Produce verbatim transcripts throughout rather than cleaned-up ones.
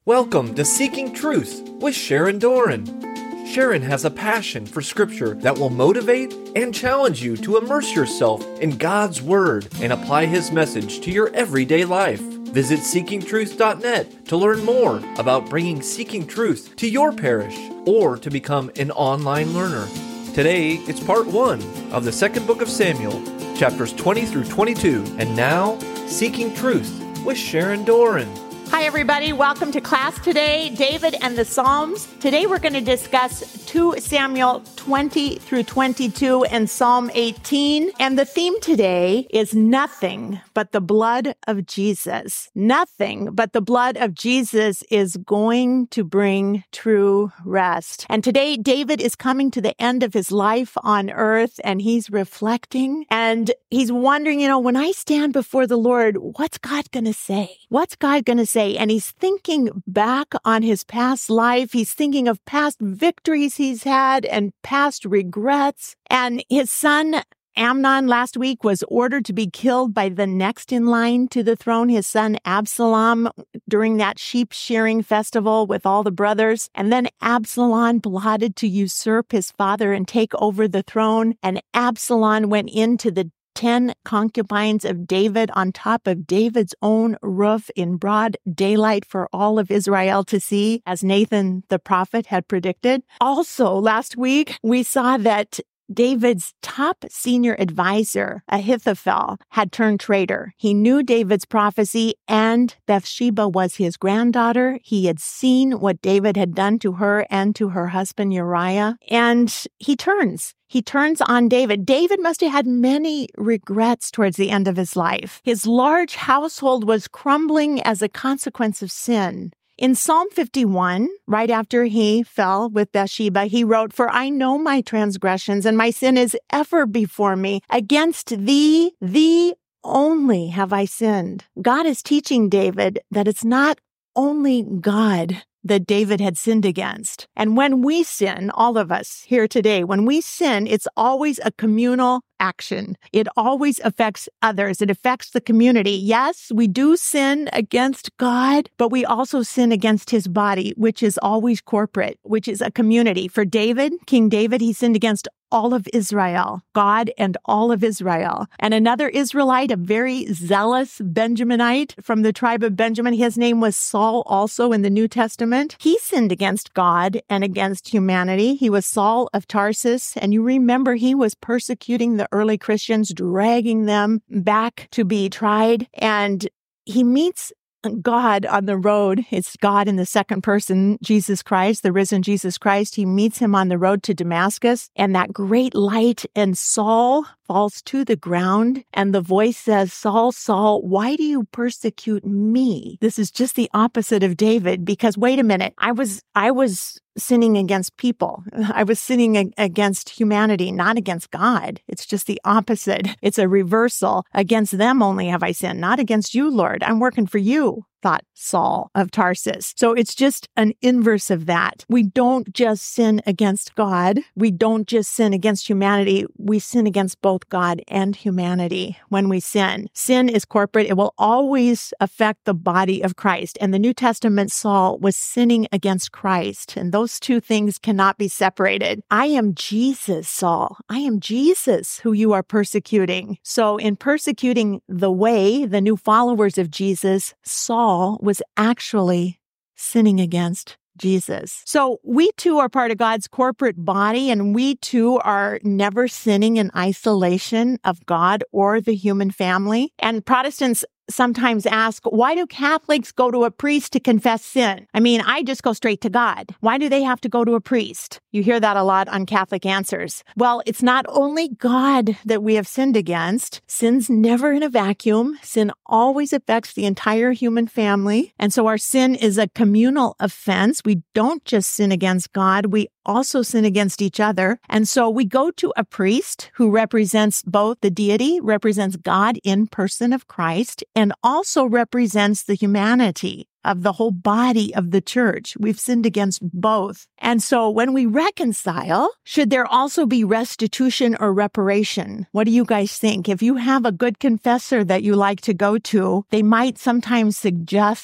Welcome to Seeking Truth with Sharon Doran. Sharon has a passion for Scripture that will motivate and challenge you to immerse yourself in God's Word and apply His message to your everyday life. Visit seeking truth dot net to learn more about bringing Seeking Truth to your parish or to become an online learner. Today, it's part one of the second book of Samuel, chapters twenty through twenty-two. And now, Seeking Truth with Sharon Doran. Hi, everybody. Welcome to class today, David and the Psalms. Today, we're going to discuss Second Samuel twenty through twenty-two and Psalm eighteen. And the theme today is nothing but the blood of Jesus. Nothing but the blood of Jesus is going to bring true rest. And today, David is coming to the end of his life on earth, and he's reflecting, and he's wondering, you know, when I stand before the Lord, what's God going to say? What's God going to say? And he's thinking back on his past life. He's thinking of past victories he's had and past regrets. And his son, Amnon, last week was ordered to be killed by the next in line to the throne, his son Absalom, during that sheep shearing festival with all the brothers. And then Absalom plotted to usurp his father and take over the throne. And Absalom went into the ten concubines of David on top of David's own roof in broad daylight for all of Israel to see, as Nathan the prophet had predicted. Also, last week, we saw that David's top senior advisor, Ahithophel, had turned traitor. He knew David's prophecy, and Bathsheba was his granddaughter. He had seen what David had done to her and to her husband Uriah, and he turns. He turns on David. David must have had many regrets towards the end of his life. His large household was crumbling as a consequence of sin. In Psalm fifty-one, right after he fell with Bathsheba, he wrote, "For I know my transgressions, and my sin is ever before me. Against thee, thee only have I sinned." God is teaching David that it's not only God that David had sinned against. And when we sin, all of us here today, when we sin, it's always a communal action. It always affects others. It affects the community. Yes, we do sin against God, but we also sin against his body, which is always corporate, which is a community. For David, King David, he sinned against all of Israel, God and all of Israel. And another Israelite, a very zealous Benjaminite from the tribe of Benjamin, his name was Saul also in the New Testament. He sinned against God and against humanity. He was Saul of Tarsus, and you remember he was persecuting the early Christians, dragging them back to be tried. And he meets God on the road. It's God in the second person, Jesus Christ, the risen Jesus Christ. He meets him on the road to Damascus, and that great light, and Saul falls to the ground, and the voice says, "Saul, Saul, why do you persecute me?" This is just the opposite of David, because wait a minute, I was, I was sinning against people. I was sinning against humanity, not against God. It's just the opposite. It's a reversal. Against them only have I sinned, not against you, Lord. I'm working for you, thought Saul of Tarsus. So it's just an inverse of that. We don't just sin against God. We don't just sin against humanity. We sin against both God and humanity when we sin. Sin is corporate. It will always affect the body of Christ. And the New Testament Saul was sinning against Christ. And those two things cannot be separated. I am Jesus, Saul. I am Jesus who you are persecuting. So in persecuting the way, the new followers of Jesus, Saul was actually sinning against Jesus. So we too are part of God's corporate body, and we too are never sinning in isolation of God or the human family. And Protestants sometimes ask, why do Catholics go to a priest to confess sin? I mean, I just go straight to God. Why do they have to go to a priest? You hear that a lot on Catholic Answers. Well, it's not only God that we have sinned against. Sin's never in a vacuum. Sin always affects the entire human family. And so our sin is a communal offense. We don't just sin against God. We also sin against each other. And so we go to a priest who represents both the deity, represents God in person of Christ, and also represents the humanity of the whole body of the church. We've sinned against both. And so when we reconcile, should there also be restitution or reparation? What do you guys think? If you have a good confessor that you like to go to, they might sometimes suggest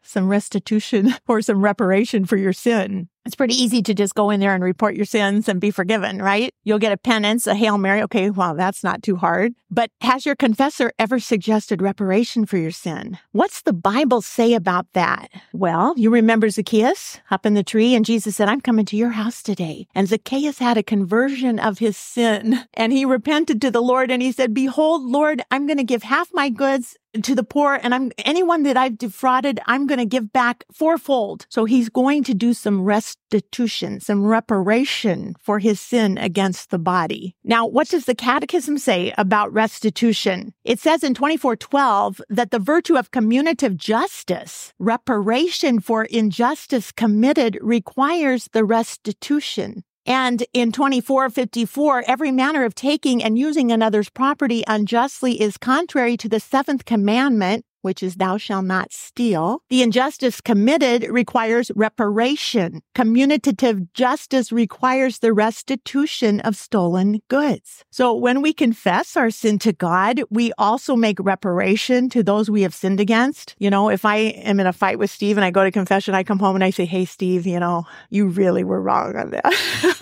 some restitution or some reparation for your sin. It's pretty easy to just go in there and report your sins and be forgiven, right? You'll get a penance, a Hail Mary. Okay, well, that's not too hard. But has your confessor ever suggested reparation for your sin? What's the Bible say about that? Well, you remember Zacchaeus up in the tree, and Jesus said, I'm coming to your house today. And Zacchaeus had a conversion of his sin, and he repented to the Lord, and he said, behold, Lord, I'm going to give half my goods to the poor, and I'm anyone that I've defrauded, I'm going to give back fourfold. So he's going to do some restitution, some reparation for his sin against the body. Now, what does the Catechism say about restitution? It says in twenty-four twelve that the virtue of commutative justice, reparation for injustice committed, requires the restitution. And in twenty-four fifty-four, every manner of taking and using another's property unjustly is contrary to the seventh commandment, which is thou shalt not steal. The injustice committed requires reparation. Commutative justice requires the restitution of stolen goods. So when we confess our sin to God, we also make reparation to those we have sinned against. You know, if I am in a fight with Steve and I go to confession, I come home and I say, hey, Steve, you know, you really were wrong on that.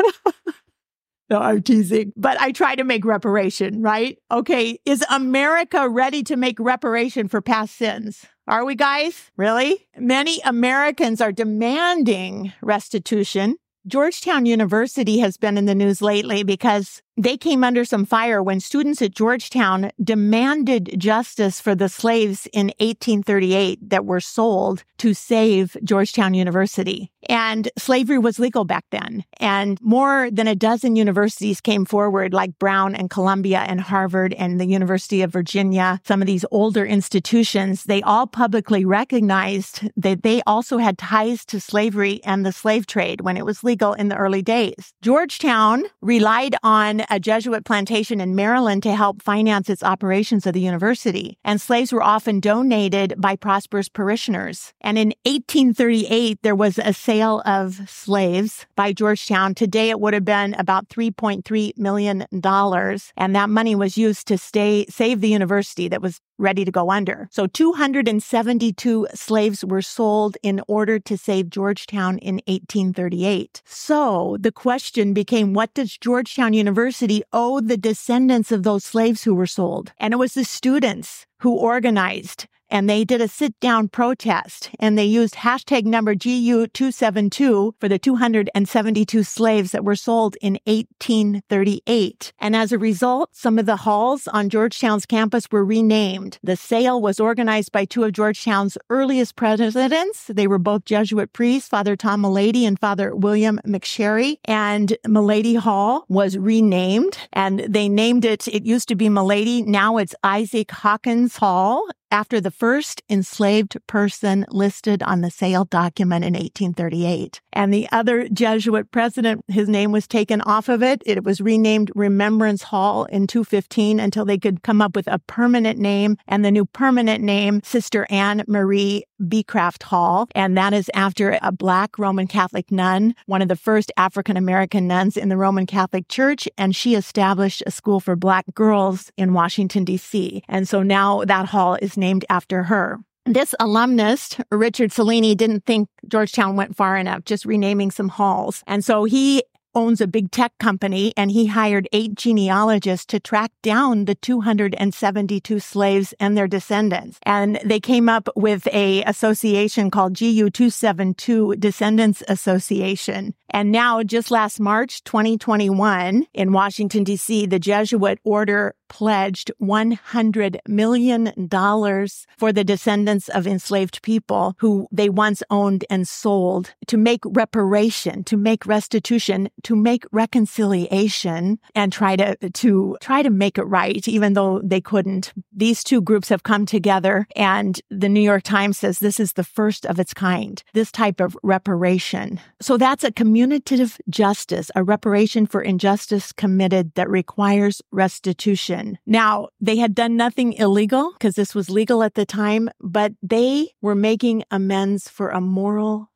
No, I'm teasing. But I try to make reparation, right? Okay, is America ready to make reparation for past sins? Are we, guys? Really? Many Americans are demanding restitution. Georgetown University has been in the news lately because they came under some fire when students at Georgetown demanded justice for the slaves in eighteen thirty-eight that were sold to save Georgetown University. And slavery was legal back then. And more than a dozen universities came forward, like Brown and Columbia and Harvard and the University of Virginia. Some of these older institutions, they all publicly recognized that they also had ties to slavery and the slave trade when it was legal in the early days. Georgetown relied on a Jesuit plantation in Maryland to help finance its operations of the university. And slaves were often donated by prosperous parishioners. And in eighteen thirty-eight, there was a sale of slaves by Georgetown. Today, it would have been about three point three million dollars. And that money was used to stay, save the university that was ready to go under. So two hundred seventy-two slaves were sold in order to save Georgetown in eighteen thirty-eight. So the question became, what does Georgetown University owe the descendants of those slaves who were sold? And it was the students who organized, and they did a sit-down protest, and they used hashtag number G U two seventy-two for the two hundred seventy-two slaves that were sold in eighteen thirty-eight. And as a result, some of the halls on Georgetown's campus were renamed. The sale was organized by two of Georgetown's earliest presidents. They were both Jesuit priests, Father Tom Milady and Father William McSherry. And Milady Hall was renamed, and they named it, it used to be Milady, now it's Isaac Hawkins Hall, after the first enslaved person listed on the sale document in eighteen thirty-eight. And the other Jesuit president, his name was taken off of it. It was renamed Remembrance Hall in two fifteen until they could come up with a permanent name. And the new permanent name, Sister Anne Marie Beecraft Hall. And that is after a Black Roman Catholic nun, one of the first African-American nuns in the Roman Catholic Church. And she established a school for Black girls in Washington, D C. And so now that hall is named after her. This alumnus, Richard Cellini, didn't think Georgetown went far enough, just renaming some halls. And so he owns a big tech company, and he hired eight genealogists to track down the two hundred seventy-two slaves and their descendants. And they came up with a association called G U two seventy-two Descendants Association. And now, just last March twenty twenty-one, in Washington, D C, the Jesuit order pledged one hundred million dollars for the descendants of enslaved people who they once owned and sold, to make reparation, to make restitution, to make reconciliation, and try to, to try to make it right, even though they couldn't. These two groups have come together, and the New York Times says this is the first of its kind, this type of reparation. So that's a commutative justice, a reparation for injustice committed that requires restitution. Now, they had done nothing illegal because this was legal at the time, but they were making amends for a moral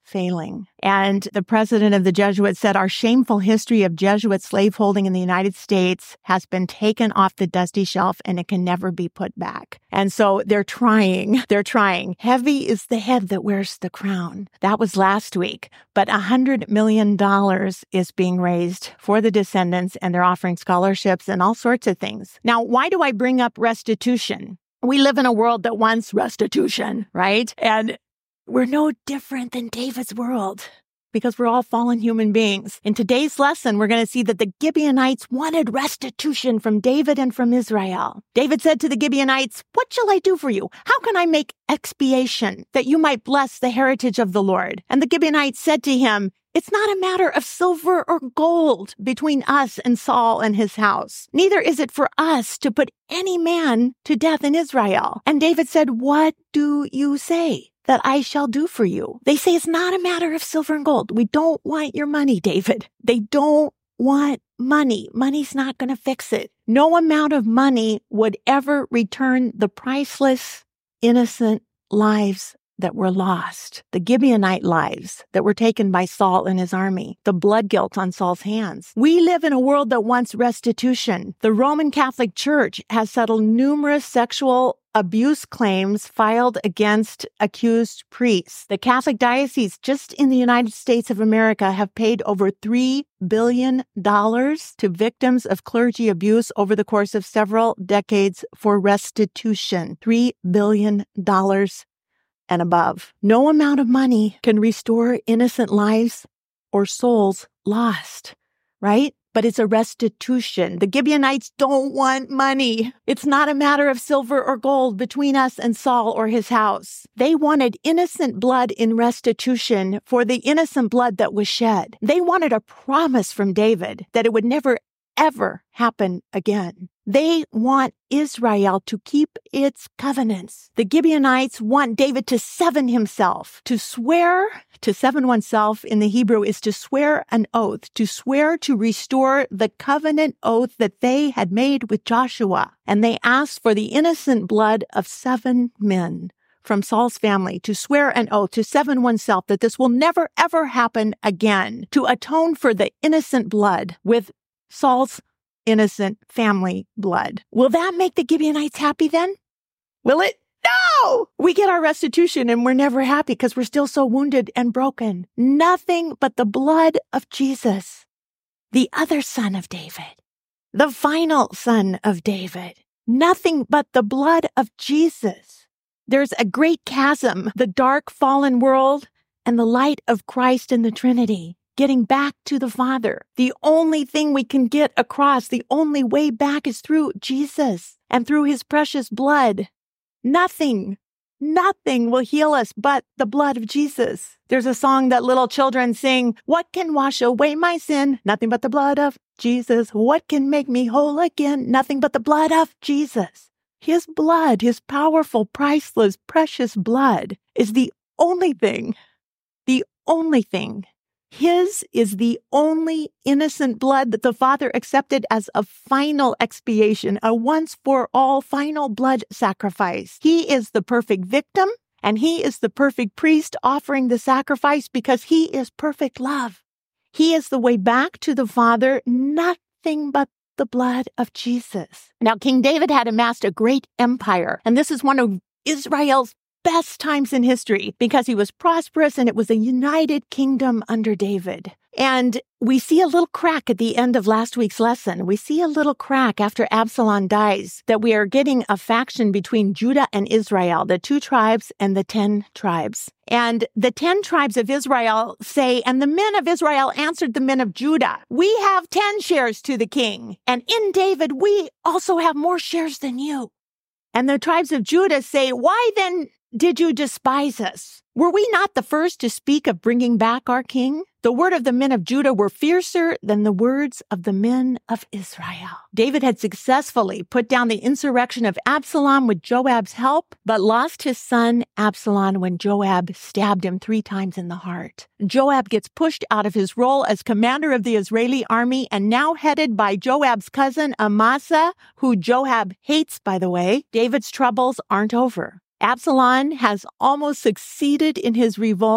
failing. And the president of the Jesuits said, our shameful history of Jesuit slaveholding in the United States has been taken off the dusty shelf and it can never be put back. And so they're trying, they're trying. Heavy is the head that wears the crown. That was last week, but one hundred million dollars is being raised for the descendants, and they're offering scholarships and all sorts of things. Now, why do I bring up restitution? We live in a world that wants restitution, right? And we're no different than David's world because we're all fallen human beings. In today's lesson, we're going to see that the Gibeonites wanted restitution from David and from Israel. David said to the Gibeonites, what shall I do for you? How can I make expiation that you might bless the heritage of the Lord? And the Gibeonites said to him, it's not a matter of silver or gold between us and Saul and his house. Neither is it for us to put any man to death in Israel. And David said, what do you say that I shall do for you? They say it's not a matter of silver and gold. We don't want your money, David. They don't want money. Money's not going to fix it. No amount of money would ever return the priceless, innocent lives that were lost, the Gibeonite lives that were taken by Saul and his army, the blood guilt on Saul's hands. We live in a world that wants restitution. The Roman Catholic Church has settled numerous sexual abuse claims filed against accused priests. The Catholic diocese just in the United States of America have paid over three billion dollars to victims of clergy abuse over the course of several decades for restitution. three billion dollars and above. No amount of money can restore innocent lives or souls lost, right? But it's a restitution. The Gibeonites don't want money. It's not a matter of silver or gold between us and Saul or his house. They wanted innocent blood in restitution for the innocent blood that was shed. They wanted a promise from David that it would never, ever happen again. They want Israel to keep its covenants. The Gibeonites want David to seven himself, to swear, to seven oneself in the Hebrew is to swear an oath, to swear to restore the covenant oath that they had made with Joshua. And they asked for the innocent blood of seven men from Saul's family to swear an oath, to seven oneself that this will never, ever happen again, to atone for the innocent blood with Saul's innocent family blood. Will that make the Gibeonites happy then? Will it? No! We get our restitution and we're never happy because we're still so wounded and broken. Nothing but the blood of Jesus, the other son of David, the final son of David. Nothing but the blood of Jesus. There's a great chasm, the dark fallen world and the light of Christ in the Trinity. Getting back to the Father. The only thing we can get across, the only way back is through Jesus and through his precious blood. Nothing, nothing will heal us but the blood of Jesus. There's a song that little children sing, what can wash away my sin? Nothing but the blood of Jesus. What can make me whole again? Nothing but the blood of Jesus. His blood, his powerful, priceless, precious blood is the only thing, the only thing. His is the only innocent blood that the Father accepted as a final expiation, a once-for-all final blood sacrifice. He is the perfect victim, and he is the perfect priest offering the sacrifice because he is perfect love. He is the way back to the Father, nothing but the blood of Jesus. Now, King David had amassed a great empire, and this is one of Israel's best times in history because he was prosperous and it was a united kingdom under David. And we see a little crack at the end of last week's lesson. We see a little crack after Absalom dies that we are getting a faction between Judah and Israel, the two tribes and the ten tribes. And the ten tribes of Israel say, and the men of Israel answered the men of Judah, we have ten shares to the king, and in David we also have more shares than you. And the tribes of Judah say, why then did you despise us? Were we not the first to speak of bringing back our king? The word of the men of Judah were fiercer than the words of the men of Israel. David had successfully put down the insurrection of Absalom with Joab's help, but lost his son Absalom when Joab stabbed him three times in the heart. Joab gets pushed out of his role as commander of the Israeli army and now headed by Joab's cousin Amasa, who Joab hates, by the way. David's troubles aren't over. Absalom has almost succeeded in his revolt,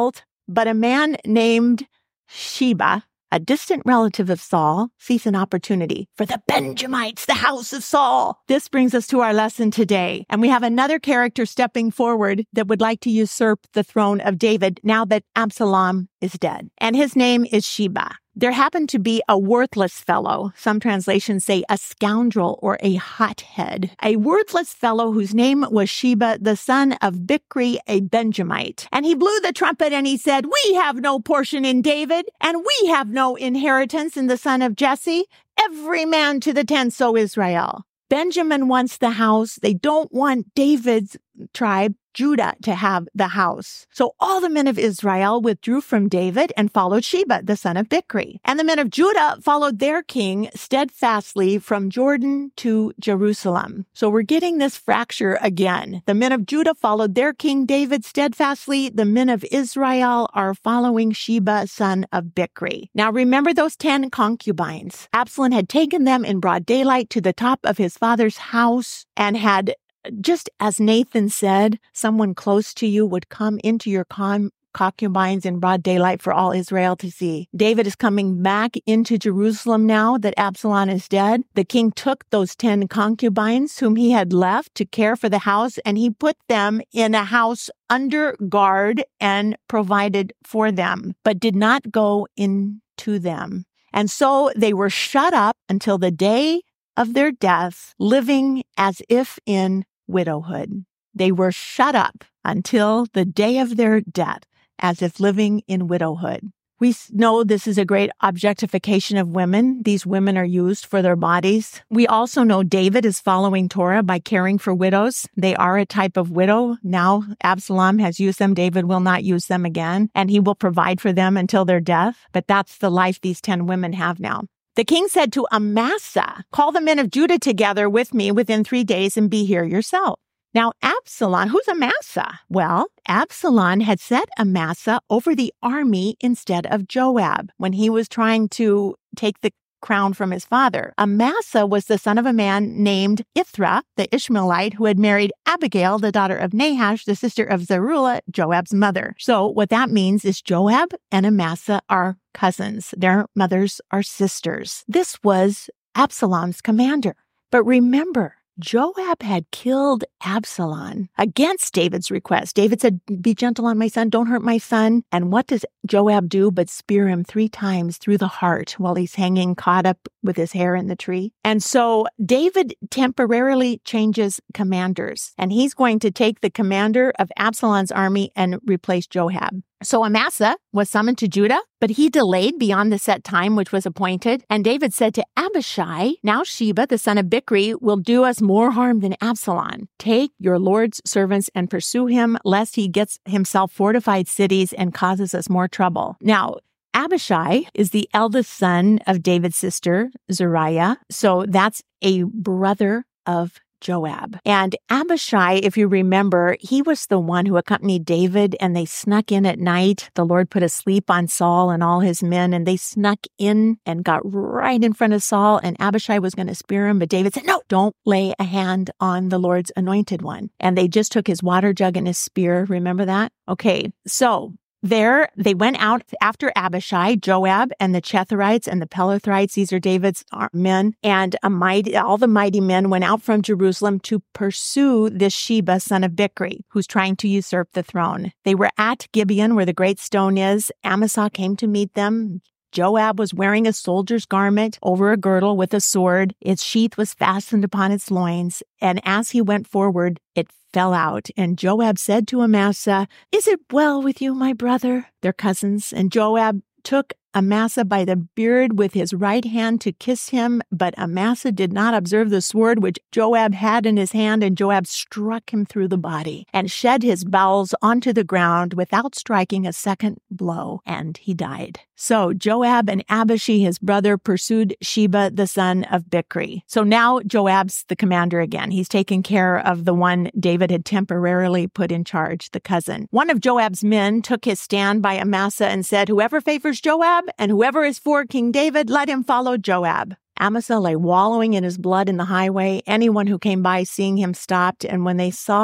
But a man named Sheba, a distant relative of Saul, sees an opportunity for the Benjamites, the house of Saul. This brings us to our lesson today. And we have another character stepping forward that would like to usurp the throne of David now that Absalom is dead. And his name is Sheba. There happened to be a worthless fellow. Some translations say a scoundrel or a hothead. A worthless fellow whose name was Sheba, the son of Bichri, a Benjamite. And he blew the trumpet and he said, "We have no portion in David, and we have no inheritance in the son of Jesse. Every man to the tent, O Israel." Benjamin wants the house. They don't want David's tribe, Judah, to have the house. So all the men of Israel withdrew from David and followed Sheba, the son of Bichri. And the men of Judah followed their king steadfastly from Jordan to Jerusalem. So we're getting this fracture again. The men of Judah followed their king David steadfastly. The men of Israel are following Sheba, son of Bichri. Now remember those ten concubines. Absalom had taken them in broad daylight to the top of his father's house and had, just as Nathan said, someone close to you would come into your con- concubines in broad daylight for all Israel to see. David is coming back into Jerusalem now that Absalom is dead. The king took those ten concubines whom he had left to care for the house, and he put them in a house under guard and provided for them, but did not go into them. And so they were shut up until the day of their death, living as if in widowhood. They were shut up until the day of their death, as if living in widowhood. We know this is a great objectification of women. These women are used for their bodies. We also know David is following Torah by caring for widows. They are a type of widow. Now Absalom has used them. David will not use them again, and he will provide for them until their death. But that's the life these ten women have now. The king said to Amasa, "Call the men of Judah together with me within three days and be here yourself." Now, Absalom, who's Amasa? Well, Absalom had set Amasa over the army instead of Joab when he was trying to take the crown from his father. Amasa was the son of a man named Ithra, the Ishmaelite, who had married Abigail, the daughter of Nahash, the sister of Zeruiah, Joab's mother. So what that means is Joab and Amasa are cousins. Their mothers are sisters. This was Absalom's commander. But remember, Joab had killed Absalom against David's request. David said, "Be gentle on my son, don't hurt my son." And what does Joab do but spear him three times through the heart while he's hanging, caught up with his hair in the tree? And so David temporarily changes commanders, and he's going to take the commander of Absalom's army and replace Joab. So Amasa was summoned to Judah, but he delayed beyond the set time which was appointed. And David said to Abishai, "Now Sheba, the son of Bichri, will do us more harm than Absalom. Take your Lord's servants and pursue him, lest he gets himself fortified cities and causes us more trouble." Now, Abishai is the eldest son of David's sister, Zeruiah. So that's a brother of Joab. And Abishai, if you remember, he was the one who accompanied David, and they snuck in at night. The Lord put a sleep on Saul and all his men, and they snuck in and got right in front of Saul, and Abishai was going to spear him, but David said, "No, don't lay a hand on the Lord's anointed one." And they just took his water jug and his spear. Remember that? Okay, so there, they went out after Abishai, Joab, and the Chetherites and the Pelathrites. These are David's men. And a mighty, all the mighty men went out from Jerusalem to pursue this Sheba, son of Bichri, who's trying to usurp the throne. They were at Gibeon, where the great stone is. Amasa came to meet them. Joab was wearing a soldier's garment over a girdle with a sword. Its sheath was fastened upon its loins. And as he went forward, it fell out. And Joab said to Amasa, "Is it well with you, my brother?" They're cousins. And Joab took Amasa by the beard with his right hand to kiss him, but Amasa did not observe the sword which Joab had in his hand, and Joab struck him through the body and shed his bowels onto the ground without striking a second blow, and he died. So Joab and Abishai, his brother, pursued Sheba, the son of Bichri. So now Joab's the commander again. He's taking care of the one David had temporarily put in charge, the cousin. One of Joab's men took his stand by Amasa and said, "Whoever favors Joab and whoever is for King David, let him follow Joab." Amasa lay wallowing in his blood in the highway. Anyone who came by seeing him stopped, and when they saw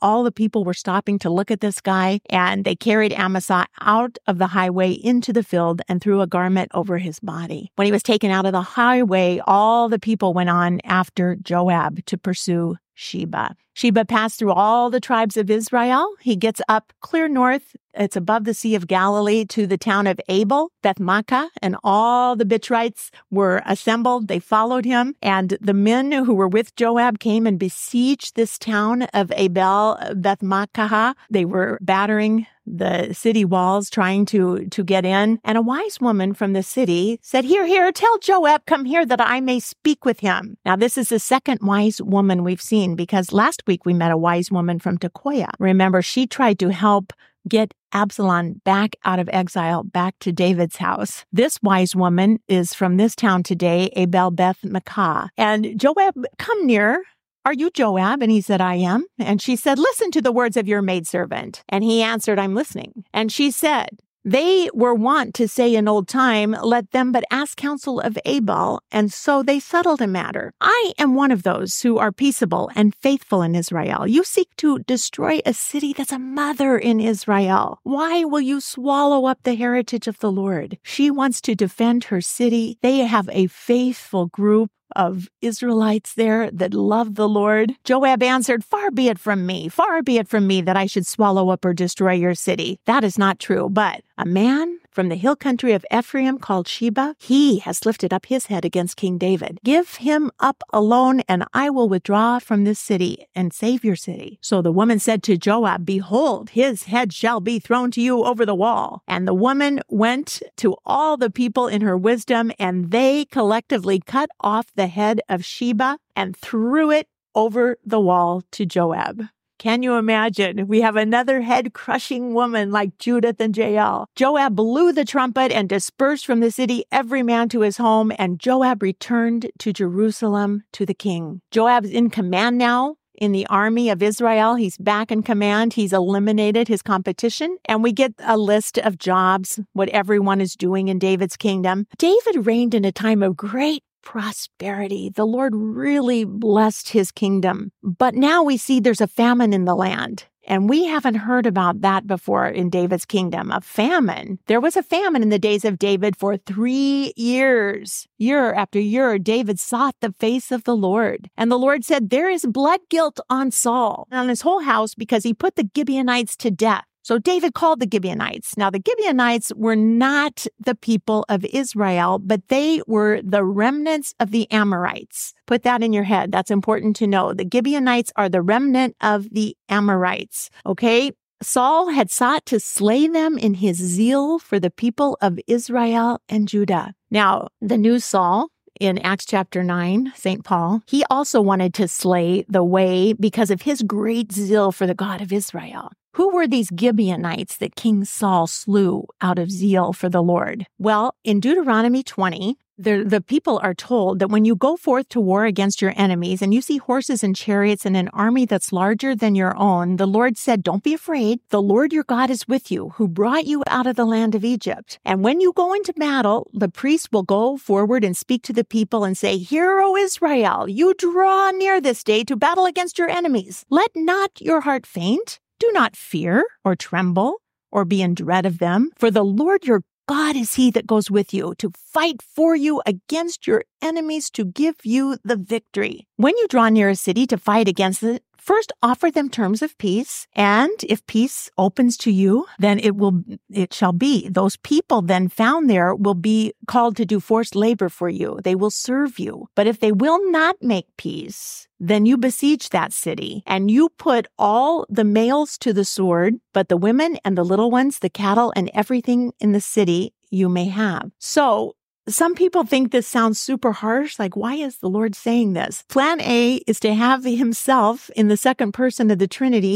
all the people were stopping to look at this guy, and they carried Amasa out of the highway into the field and threw a garment over his body. When he was taken out of the highway, all the people went on after Joab to pursue Sheba. Sheba passed through all the tribes of Israel. He gets up clear north. It's above the Sea of Galilee to the town of Abel, Beth-makkah, and all the Bichrites were assembled. They followed him, and the men who were with Joab came and besieged this town of Abel, Beth-makkah. They were battering the city walls, trying to, to get in. And a wise woman from the city said, here, here, tell Joab, come here that I may speak with him. Now, this is the second wise woman we've seen, because last week we met a wise woman from Tekoa. Remember, she tried to help get Absalom back out of exile, back to David's house. This wise woman is from this town today, Abel Beth-makkah. And Joab, come near. Are you Joab? And he said, I am. And she said, listen to the words of your maidservant. And he answered, I'm listening. And she said, they were wont to say in old time, let them but ask counsel of Abel, and so they settled a matter. I am one of those who are peaceable and faithful in Israel. You seek to destroy a city that's a mother in Israel. Why will you swallow up the heritage of the Lord? She wants to defend her city. They have a faithful group of Israelites there that love the Lord. Joab answered, far be it from me, far be it from me that I should swallow up or destroy your city. That is not true. But a man from the hill country of Ephraim called Sheba, he has lifted up his head against King David. Give him up alone, and I will withdraw from this city and save your city. So the woman said to Joab, behold, his head shall be thrown to you over the wall. And the woman went to all the people in her wisdom, and they collectively cut off the head of Sheba and threw it over the wall to Joab. Can you imagine? We have another head-crushing woman like Judith and Jael. Joab blew the trumpet and dispersed from the city every man to his home, and Joab returned to Jerusalem to the king. Joab's in command now in the army of Israel. He's back in command. He's eliminated his competition, and we get a list of jobs, what everyone is doing in David's kingdom. David reigned in a time of great prosperity. The Lord really blessed his kingdom. But now we see there's a famine in the land. And we haven't heard about that before in David's kingdom, a famine. There was a famine in the days of David for three years. Year after year, David sought the face of the Lord. And the Lord said, there is blood guilt on Saul and on his whole house because he put the Gibeonites to death. So David called the Gibeonites. Now, the Gibeonites were not the people of Israel, but they were the remnants of the Amorites. Put that in your head. That's important to know. The Gibeonites are the remnant of the Amorites. Okay? Saul had sought to slay them in his zeal for the people of Israel and Judah. Now, the new Saul, in Acts chapter nine, Saint Paul, he also wanted to slay the way because of his great zeal for the God of Israel. Who were these Gibeonites that King Saul slew out of zeal for the Lord? Well, in Deuteronomy twenty, the, the people are told that when you go forth to war against your enemies and you see horses and chariots and an army that's larger than your own, the Lord said, don't be afraid. The Lord your God is with you, who brought you out of the land of Egypt. And when you go into battle, the priest will go forward and speak to the people and say, Hear, O Israel, you draw near this day to battle against your enemies. Let not your heart faint. Do not fear or tremble or be in dread of them, for the Lord your God is he that goes with you to fight for you against your enemies to give you the victory. When you draw near a city to fight against it, first offer them terms of peace, and if peace opens to you, then it will, it shall be. Those people then found there will be called to do forced labor for you. They will serve you. But if they will not make peace, then you besiege that city, and you put all the males to the sword, but the women and the little ones, the cattle, and everything in the city you may have. So, some people think this sounds super harsh, like, why is the Lord saying this? Plan A is to have himself in the second person of the Trinity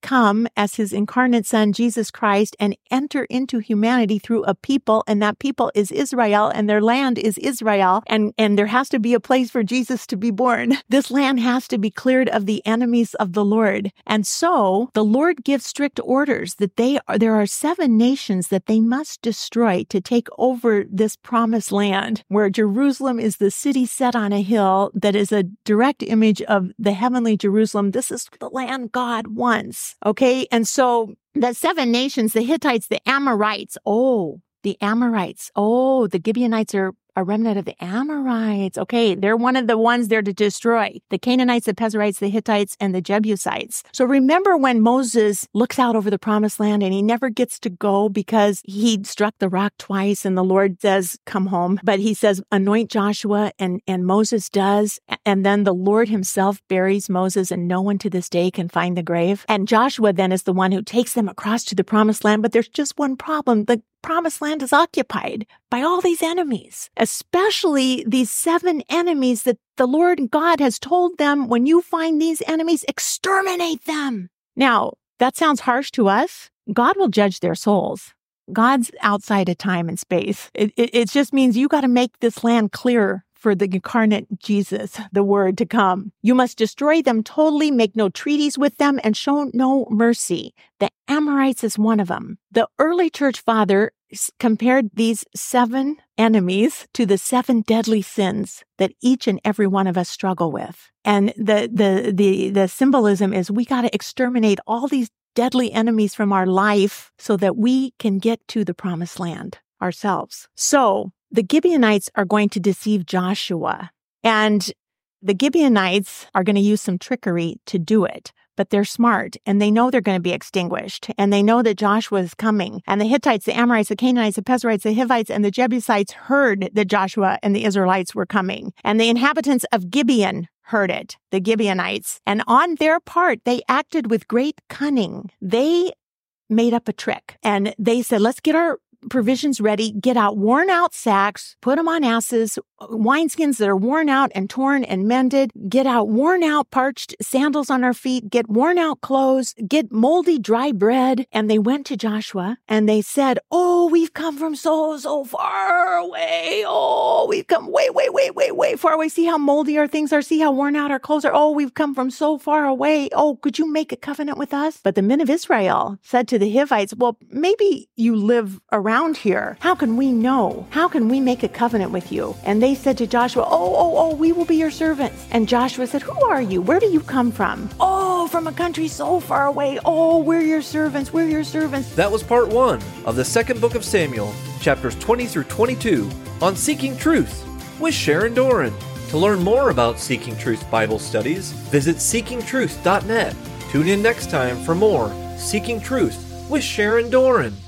come as his incarnate son, Jesus Christ, and enter into humanity through a people, and that people is Israel, and their land is Israel, and, and there has to be a place for Jesus to be born. This land has to be cleared of the enemies of the Lord. And so the Lord gives strict orders that they are, there are seven nations that they must destroy to take over this promised land, where Jerusalem is the city set on a hill that is a direct image of the heavenly Jerusalem. This is the land God wants. Okay. And so the seven nations, the Hittites, the Amorites, oh, the Amorites, oh, the Gibeonites are a remnant of the Amorites. Okay, they're one of the ones there to destroy. The Canaanites, the Perizzites, the Hittites, and the Jebusites. So remember when Moses looks out over the promised land and he never gets to go because he struck the rock twice and the Lord says, come home. But he says, anoint Joshua, and, and Moses does. And then the Lord himself buries Moses and no one to this day can find the grave. And Joshua then is the one who takes them across to the promised land. But there's just one problem. The promised land is occupied by all these enemies, especially these seven enemies that the Lord God has told them, when you find these enemies, exterminate them. Now, that sounds harsh to us. God will judge their souls. God's outside of time and space. It, it, it just means you got to make this land clear for the incarnate Jesus, the Word to come. You must destroy them totally, make no treaties with them, and show no mercy. The Amorites is one of them. The early church father compared these seven enemies to the seven deadly sins that each and every one of us struggle with. And the the the, the symbolism is we got to exterminate all these deadly enemies from our life so that we can get to the promised land ourselves. So the Gibeonites are going to deceive Joshua, and the Gibeonites are going to use some trickery to do it. But they're smart, and they know they're going to be extinguished, and they know that Joshua is coming. And the Hittites, the Amorites, the Canaanites, the Perizzites, the Hivites, and the Jebusites heard that Joshua and the Israelites were coming. And the inhabitants of Gibeon heard it, the Gibeonites. And on their part, they acted with great cunning. They made up a trick, and they said, let's get our provisions ready, get out worn out sacks, put them on asses, wineskins that are worn out and torn and mended, get out worn out parched sandals on our feet, get worn out clothes, get moldy dry bread. And they went to Joshua and they said, oh, we've come from so, so far away. Oh, we've come way, way, way, way, way far away. See how moldy our things are. See how worn out our clothes are. Oh, we've come from so far away. Oh, could you make a covenant with us? But the men of Israel said to the Hivites, well, maybe you live around here. How can we know? How can we make a covenant with you? And they said to Joshua, oh, oh, oh, we will be your servants. And Joshua said, who are you? Where do you come from? Oh, from a country so far away. Oh, we're your servants. We're your servants. That was part one of the second book of Samuel, chapters twenty through twenty-two, on Seeking Truth with Sharon Doran. To learn more about Seeking Truth Bible studies, visit seeking truth dot net. Tune in next time for more Seeking Truth with Sharon Doran.